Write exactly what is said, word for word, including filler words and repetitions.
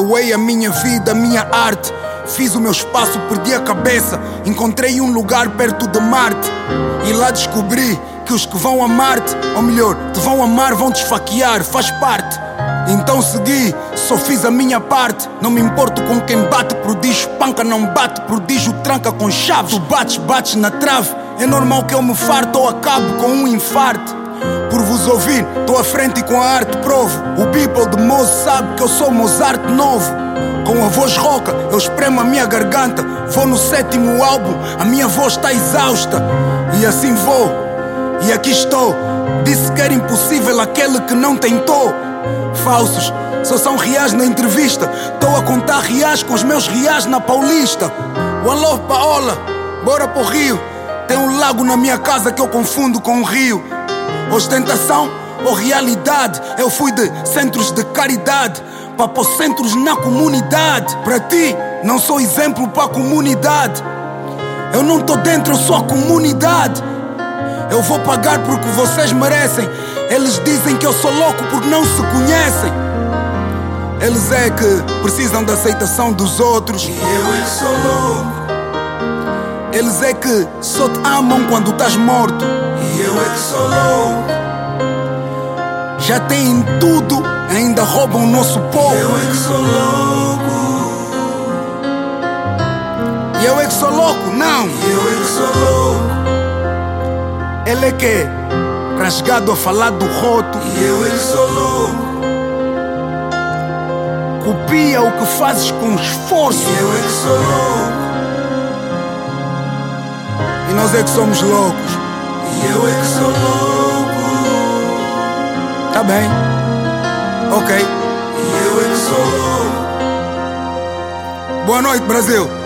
Doei a minha vida, a minha arte. Fiz o meu espaço, perdi a cabeça. Encontrei um lugar perto de Marte. E lá descobri que os que vão amar-te, ou melhor, te vão amar, vão te esfaquear, faz parte. Então segui, só fiz a minha parte. Não me importo com quem bate, prodígio panca, não bate, prodígio tranca com chaves. Tu bates, bates na trave. É normal que eu me farto ou acabo com um infarto. Por vos ouvir, tô à frente e com a arte provo. O people de Mozo sabe que eu sou Mozart novo. Com a voz rouca, eu espremo a minha garganta. Vou no sétimo álbum, a minha voz tá exausta. E assim vou, e aqui estou. Disse que era impossível aquele que não tentou. Falsos, só são reais na entrevista. Tô a contar reais com os meus reais na Paulista. One love Paola, bora pro Rio. Tem um lago na minha casa que eu confundo com um rio. Ostentação ou realidade? Eu fui de centros de caridade para pôr centros na comunidade. Para ti, não sou exemplo para a comunidade. Eu não tô dentro, eu sou a comunidade. Eu vou pagar porque vocês merecem. Eles dizem que eu sou louco porque não se conhecem. Eles é que precisam da aceitação dos outros. E eu é que sou louco. Eles é que só te amam quando estás morto. E eu é que sou louco. Já têm tudo, ainda roubam o nosso povo. E eu é que sou louco. E eu é que sou louco, não. E eu é que sou louco. Ele é que é rasgado a falar do roto. E eu é que sou louco. Copia o que fazes com esforço. E eu é que sou louco. E nós é que somos loucos. E eu é que sou louco. Tá bem. Ok. E eu é que sou louco. Boa noite, Brasil.